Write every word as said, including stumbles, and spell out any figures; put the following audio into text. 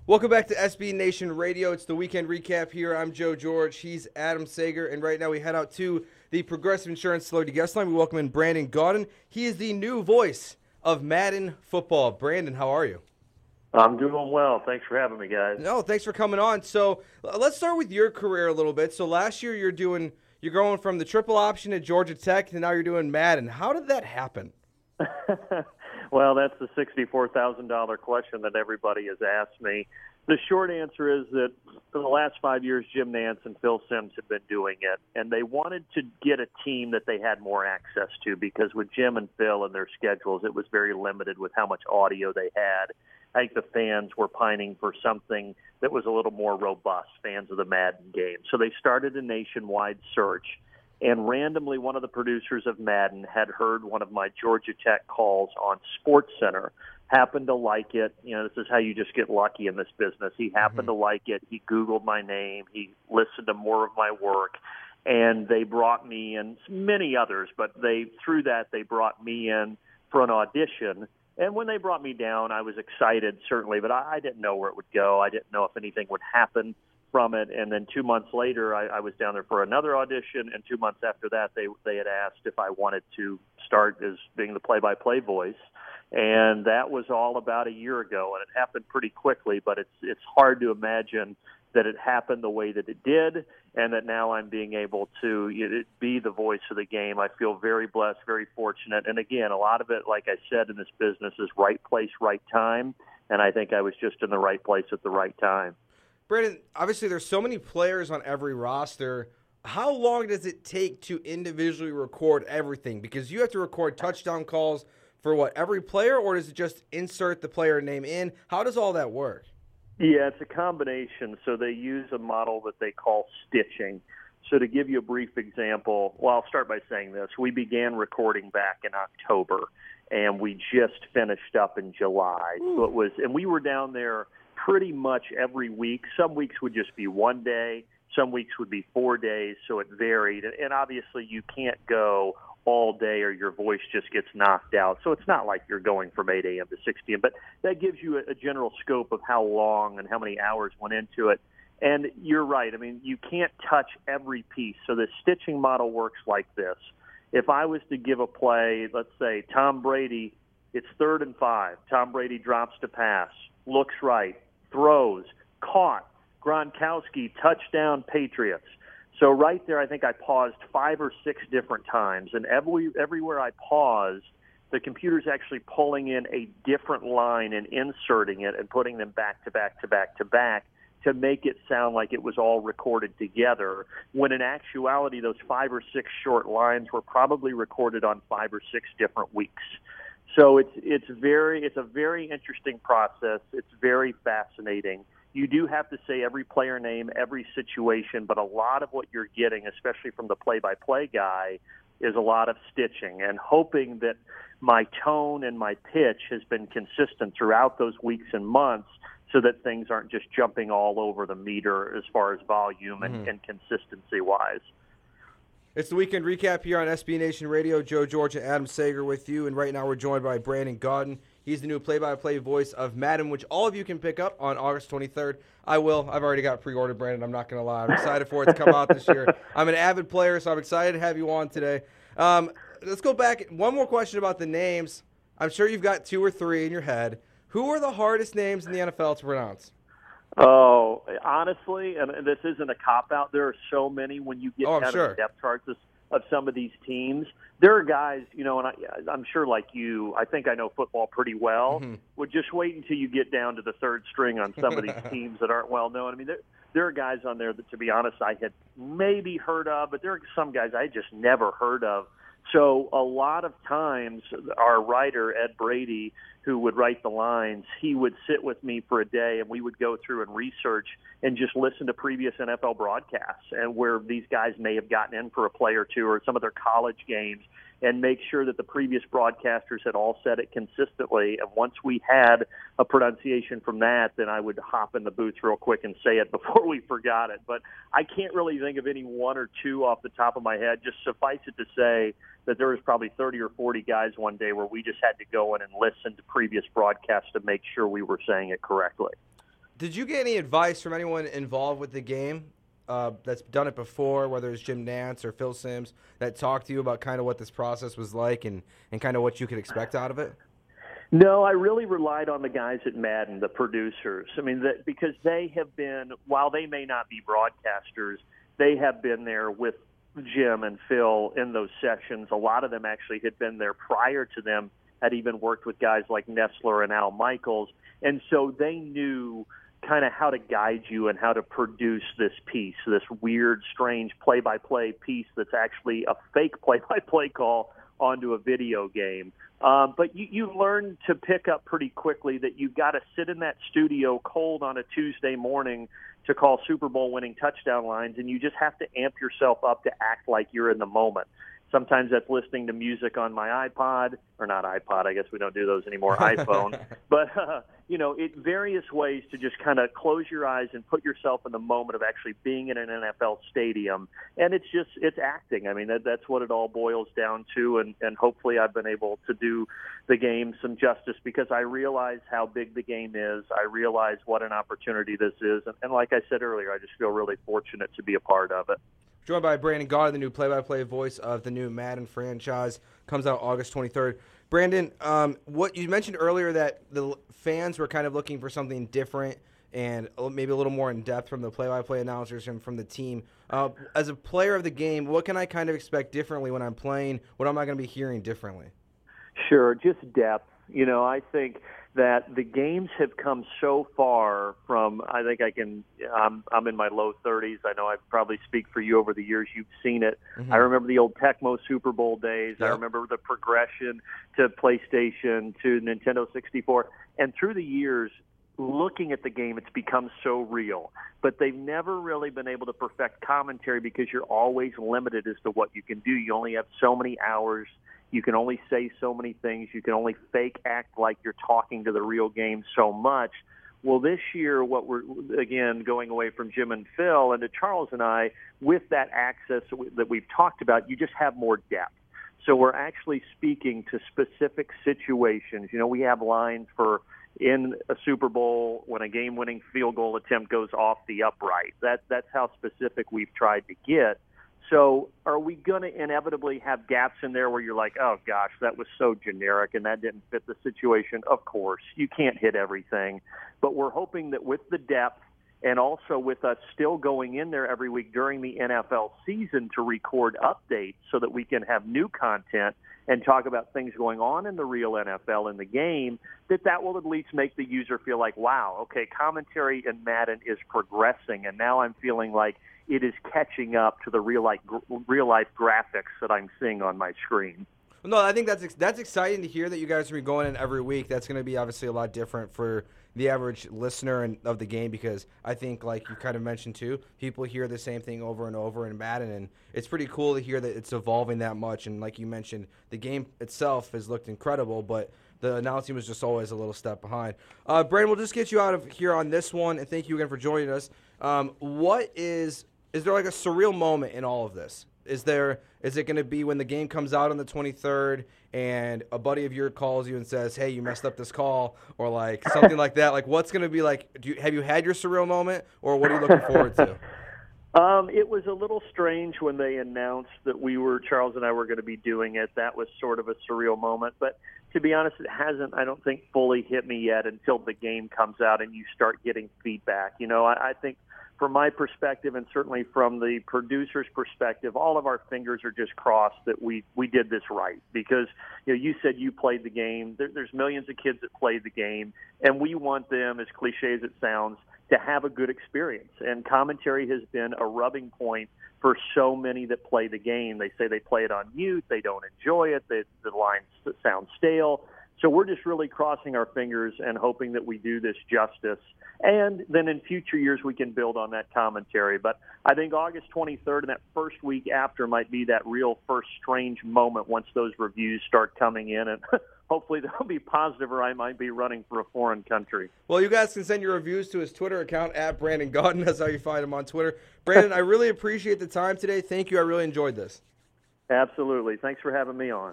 Welcome back to S B Nation Radio. It's the weekend recap here. I'm Joe George. He's Adam Sager. And right now we head out to the Progressive Insurance Celebrity Guest Line. We welcome in Brandon Gaudin. He is the new voice of Madden football. Brandon, how are you? I'm doing well. Thanks for having me, guys. No, thanks for coming on. So let's start with your career a little bit. So last year you're doing, you're going from the triple option at Georgia Tech to now you're doing Madden. How did that happen? Well, that's the sixty-four thousand dollars question that everybody has asked me. The short answer is that for the last five years, Jim Nantz and Phil Simms have been doing it, and they wanted to get a team that they had more access to because with Jim and Phil and their schedules, it was very limited with how much audio they had. I think the fans were pining for something that was a little more robust, fans of the Madden game. So they started a nationwide search. And randomly, one of the producers of Madden had heard one of my Georgia Tech calls on SportsCenter, happened to like it. You know, this is how you just get lucky in this business. He happened mm-hmm. to like it. He Googled my name. He listened to more of my work. And they brought me in, many others, but they through that, they brought me in for an audition. And when they brought me down, I was excited, certainly, but I, I didn't know where it would go. I didn't know if anything would happen from it. And then two months later, I, I was down there for another audition. And two months after that, they they had asked if I wanted to start as being the play-by-play voice. And that was all about a year ago. And it happened pretty quickly, but it's it's hard to imagine that it happened the way that it did and that now I'm being able to you know, be the voice of the game. I feel very blessed, very fortunate. And again, a lot of it, like I said, in this business is right place, right time. And I think I was just in the right place at the right time. Brandon, obviously there's so many players on every roster. How long does it take to individually record everything? Because you have to record touchdown calls for what, every player, or does it just insert the player name in? How does all that work? Yeah, it's a combination. So they use a model that they call stitching. So to give you a brief example, well, I'll start by saying this. We began recording back in October, and we just finished up in July. Ooh. So it was, and we were down there pretty much every week. Some weeks would just be one day. Some weeks would be four days, so it varied. And obviously you can't go all day or your voice just gets knocked out. So it's not like you're going from eight a.m. to six p.m., but that gives you a general scope of how long and how many hours went into it. And you're right. I mean, you can't touch every piece. So the stitching model works like this. If I was to give a play, let's say Tom Brady, it's third and five. Tom Brady drops to pass, looks right, throws, caught, Gronkowski, touchdown, Patriots. So right there, I think I paused five or six different times, and every, everywhere I paused, the computer's actually pulling in a different line and inserting it and putting them back to back to back to back to make it sound like it was all recorded together, when in actuality, those five or six short lines were probably recorded on five or six different weeks. So it's it's very it's a very interesting process. It's very fascinating. You do have to say every player name, every situation, but a lot of what you're getting, especially from the play-by-play guy, is a lot of stitching and hoping that my tone and my pitch has been consistent throughout those weeks and months so that things aren't just jumping all over the meter as far as volume and, mm-hmm. and consistency-wise. It's the weekend recap here on S B Nation Radio. Joe George and Adam Sager with you, and right now we're joined by Brandon Gaudin. He's the new play-by-play voice of Madden, which all of you can pick up on August twenty-third. I will. I've already got pre-ordered, Brandon. I'm not going to lie. I'm excited for it to come out this year. I'm an avid player, so I'm excited to have you on today. Um, let's go back. One more question about the names. I'm sure you've got two or three in your head. Who are the hardest names in the N F L to pronounce? Oh, honestly, and this isn't a cop-out. There are so many when you get oh, down sure. to the depth charts of, of some of these teams. There are guys, you know, and I, I'm sure like you, I think I know football pretty well. Mm-hmm. Well, just wait until you get down to the third string on some of these teams that aren't well known. I mean, there, there are guys on there that, to be honest, I had maybe heard of, but there are some guys I just never heard of. So a lot of times our writer, Ed Brady, who would write the lines, he would sit with me for a day and we would go through and research and just listen to previous N F L broadcasts and where these guys may have gotten in for a play or two or some of their college games and make sure that the previous broadcasters had all said it consistently. And once we had a pronunciation from that, then I would hop in the booth real quick and say it before we forgot it. But I can't really think of any one or two off the top of my head. Just suffice it to say that there was probably thirty or forty guys one day where we just had to go in and listen to previous broadcasts to make sure we were saying it correctly. Did you get any advice from anyone involved with the game uh, that's done it before, whether it's Jim Nantz or Phil Simms, that talked to you about kind of what this process was like and, and kind of what you could expect out of it? No, I really relied on the guys at Madden, the producers. I mean, that, because they have been, while they may not be broadcasters, they have been there with Jim and Phil in those sessions. A lot of them actually had been there prior to them, had even worked with guys like Nessler and Al Michaels. And so they knew kind of how to guide you and how to produce this piece, this weird, strange play-by-play piece that's actually a fake play-by-play call onto a video game. Um, but you, you learn to pick up pretty quickly that you've got to sit in that studio cold on a Tuesday morning to call Super Bowl winning touchdown lines, and you just have to amp yourself up to act like you're in the moment. Sometimes that's listening to music on my iPod, or not iPod, I guess we don't do those anymore, iPhone. But, uh, you know, it various ways to just kind of close your eyes and put yourself in the moment of actually being in an N F L stadium. And it's just, it's acting. I mean, that, that's what it all boils down to. And, and hopefully I've been able to do the game some justice because I realize how big the game is. I realize what an opportunity this is. And, and like I said earlier, I just feel really fortunate to be a part of it. Joined by Brandon Gaudin, the new play-by-play voice of the new Madden franchise. Comes out August twenty-third. Brandon, um, what you mentioned earlier that the fans were kind of looking for something different and maybe a little more in-depth from the play-by-play announcers and from the team. Uh, as a player of the game, what can I kind of expect differently when I'm playing? What am I going to be hearing differently? Sure, just depth. You know, I think that the games have come so far from, I think I can, I'm, I'm in my low thirties. I know I probably speak for you over the years. You've seen it. Mm-hmm. I remember the old Tecmo Super Bowl days. Yep. I remember the progression to PlayStation, to Nintendo sixty-four. And through the years, looking at the game, it's become so real. But they've never really been able to perfect commentary because you're always limited as to what you can do. You only have so many hours. You can only say so many things. You can only fake act like you're talking to the real game so much. Well, this year, what we're, again, going away from Jim and Phil and to Charles and I, with that access that we've talked about, you just have more depth. So we're actually speaking to specific situations. You know, we have lines for in a Super Bowl when a game-winning field goal attempt goes off the upright. That, that's how specific we've tried to get. So are we going to inevitably have gaps in there where you're like, oh, gosh, that was so generic and that didn't fit the situation? Of course, you can't hit everything. But we're hoping that with the depth and also with us still going in there every week during the N F L season to record updates so that we can have new content and talk about things going on in the real N F L in the game, that that will at least make the user feel like, wow, okay, commentary in Madden is progressing, and now I'm feeling like it is catching up to the real life, real life graphics that I'm seeing on my screen. No, I think that's that's exciting to hear that you guys are be going in every week. That's going to be obviously a lot different for the average listener and of the game because I think, like you kind of mentioned too, people hear the same thing over and over in Madden, and it's pretty cool to hear that it's evolving that much. And like you mentioned, the game itself has looked incredible, but the announcing was just always a little step behind. Uh, Brandon, we'll just get you out of here on this one, and thank you again for joining us. Um, what is is there like a surreal moment in all of this? Is there is it going to be when the game comes out on the twenty-third and a buddy of yours calls you and says, "Hey, you messed up this call," or like something like that? Like, what's going to be like? Do you, have you had your surreal moment, or what are you looking forward to? Um, it was a little strange when they announced that we were Charles and I were going to be doing it. That was sort of a surreal moment, but to be honest, it hasn't, I don't think, fully hit me yet until the game comes out and you start getting feedback. You know, I, I think. From my perspective, and certainly from the producer's perspective, all of our fingers are just crossed that we, we did this right. Because, you know, you said you played the game. There, there's millions of kids that played the game, and we want them, as cliche as it sounds, to have a good experience. And commentary has been a rubbing point for so many that play the game. They say they play it on mute, they don't enjoy it, they, the lines sound stale. So we're just really crossing our fingers and hoping that we do this justice. And then in future years, we can build on that commentary. But I think August twenty-third and that first week after might be that real first strange moment once those reviews start coming in. And hopefully they'll be positive, or I might be running for a foreign country. Well, you guys can send your reviews to his Twitter account, at Brandon Gaudin. That's how you find him on Twitter. Brandon, I really appreciate the time today. Thank you. I really enjoyed this. Absolutely. Thanks for having me on.